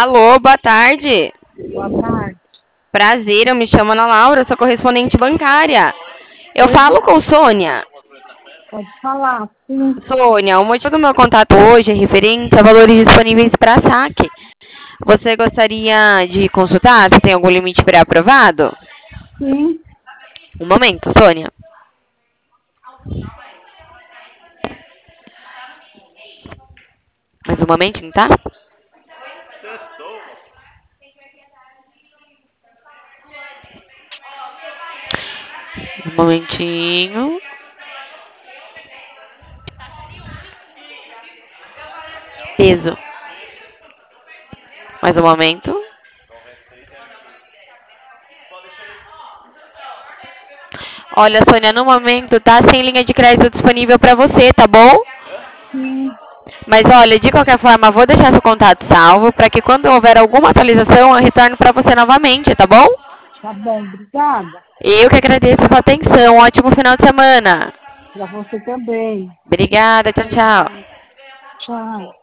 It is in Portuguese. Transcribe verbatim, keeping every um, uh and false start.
Alô, boa tarde. Boa tarde. Prazer, eu me chamo Ana Laura, sou correspondente bancária. Eu Oi, falo com Sônia. pode falar, sim. Sônia, o motivo do meu contato hoje é referente a valores disponíveis para saque. Você gostaria de consultar se tem algum limite pré-aprovado? Sim, Um momento, Sônia. Mais um momentinho, tá? Um momentinho. Peso. Mais um momento. Olha, Sônia, no momento tá sem linha de crédito disponível para você, tá bom? sim. Mas olha, de qualquer forma, vou deixar seu contato salvo para que quando houver alguma atualização eu retorne para você novamente, tá bom? Tá bom, obrigada. Eu que agradeço a sua atenção. Ótimo final de semana. Pra você também. Obrigada, tchau, tchau. Tchau.